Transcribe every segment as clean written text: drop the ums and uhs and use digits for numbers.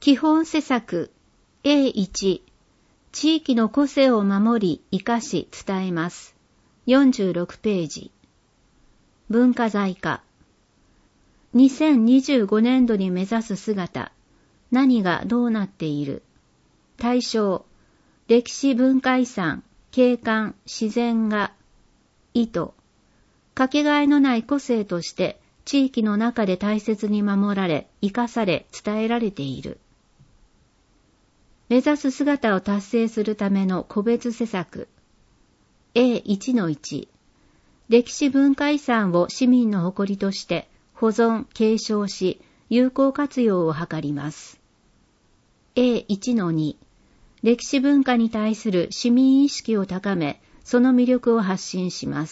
基本施策 A1 地域の個性を守り、生かし、伝えます。46ページ。文化財化。2025年度に目指す姿。何がどうなっている？対象。歴史文化遺産、景観、自然が。意図。かけがえのない個性として地域の中で大切に守られ、生かされ、伝えられている。目指す姿を達成するための個別施策。A1-1 歴史文化遺産を市民の誇りとして保存・継承し、有効活用を図ります。A1-2 歴史文化に対する市民意識を高め、その魅力を発信します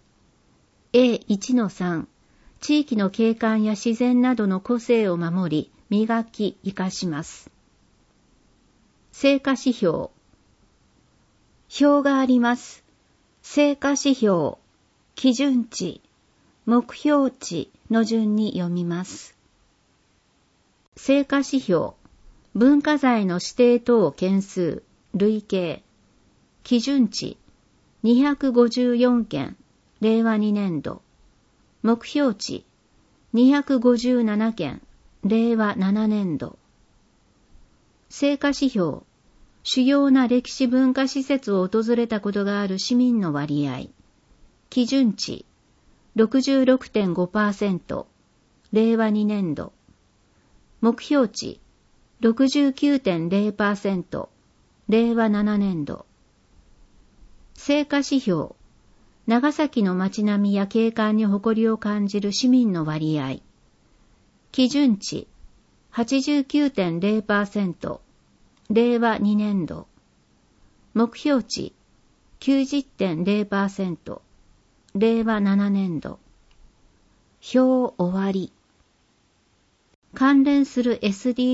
。A1-3 地域の景観や自然などの個性を守り、磨き、生かします。成果指標。表があります。成果指標、基準値、目標値の順に読みます。成果指標、文化財の指定等件数、累計。基準値、254件、令和2年度。目標値、257件、令和7年度。成果指標、主要な歴史文化施設を訪れたことがある市民の割合。基準値、66.5%、令和2年度。目標値、69.0%、令和7年度。成果指標、長崎の街並みや景観に誇りを感じる市民の割合。基準値、89.0%、令和2年度。目標値、90.0%、令和7年度。表終わり。関連する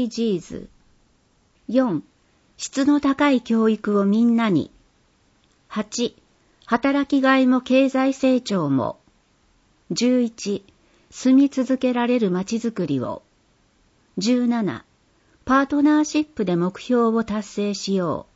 SDGs。4、質の高い教育をみんなに。8、働きがいも経済成長も。11、住み続けられるまちづくりを。17、パートナーシップで目標を達成しよ